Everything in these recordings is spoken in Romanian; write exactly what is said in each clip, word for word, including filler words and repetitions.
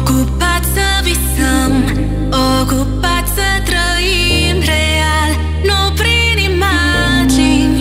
Ocupați să visăm, ocupați să trăim real, nu prin imagini.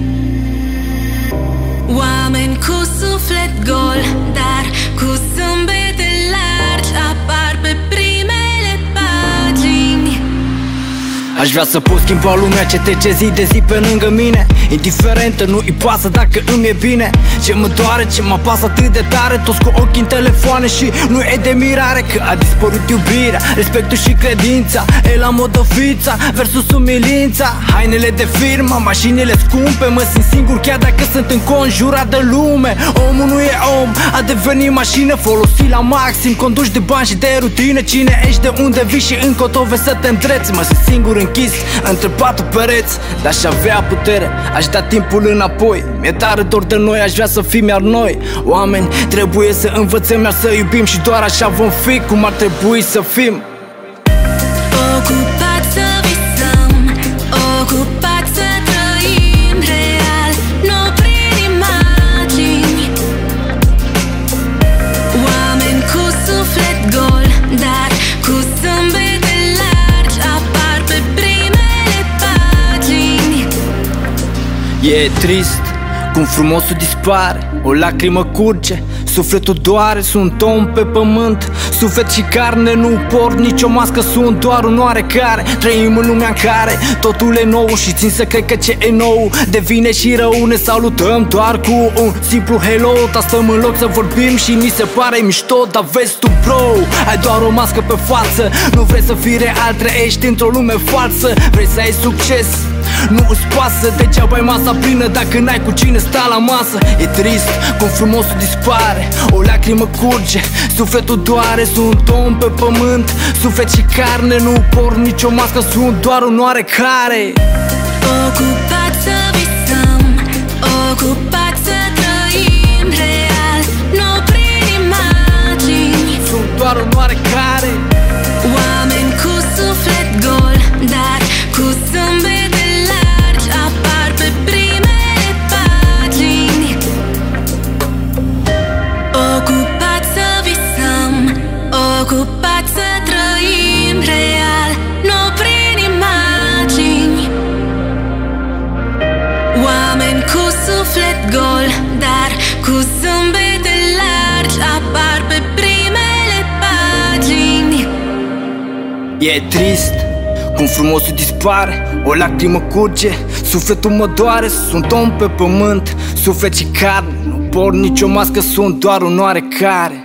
Oameni cu suflet gol, dar cu zâmbete largi, apar pe primele pagini. Aș vrea să pot schimba lumea ce trece zi de zi pe lângă mine, indiferentă, nu-i pasă dacă îmi e bine. Ce mă doare, ce mă pasă atât de tare, toți cu ochii în telefoane și nu e de mirare că a dispărut iubirea, respectul și credința. E la modă fița versus umilința. Hainele de firmă, mașinile scumpe, mă simt singur chiar dacă sunt înconjurat de lume. Omul nu e om, a devenit mașină folosit la maxim, conduci de bani și de rutine. Cine ești, de unde vii și încotro vei să te îndreți. Mă simt singur închis între patru pereți, dar aș avea putere, aș da timpul înapoi. Mi-e tare dor de noi, aș vrea să fim iar noi. Oameni, trebuie să învățăm iar să iubim și doar așa vom fi cum ar trebui să fim. Ocupați să visăm, ocupați să trăim real, nu prin imagini. Oameni cu suflet gol, dar cu zâmbete largi, apar pe primele pagini. E trist cum frumosul dispare, o lacrimă curge, sufletul doare, sunt om pe pământ. Suflet și carne, nu port nicio mască, sunt doar un oarecare. Trăim în lumea în care totul e nou și țin să cred că ce e nou devine și rău. Ne salutăm doar cu un simplu hello, dar stăm în loc să vorbim și mi se pare mișto. Dar vezi tu bro, ai doar o mască pe față, nu vrei să fii real, trăiești într-o lume falsă. Vrei să ai succes, nu îți pasă, degeaba ai masa plină dacă n-ai cu cine sta la masă. E trist cum frumosul dispare, o lacrimă curge, sufletul doare, sunt om pe pământ. Suflet și carne, nu port nicio mască, sunt doar un oarecare. Ocupați să visăm, ocupați să trăim real, nu prin imagini. Sunt doar un oarecare. Oameni cu suflet gol, dar cu zâmbete largi, apar pe primele pagini. Ocupați să visăm, ocupați să trăim real, nu prin imagini. Oameni cu suflet gol, dar cu zâmbete largi, apar pe primele pagini. E trist cum frumosul dispare, o lacrimă curge, sufletul mă doare, sunt om pe pământ. Suflet și carne, nu port nicio mască, sunt doar un oarecare.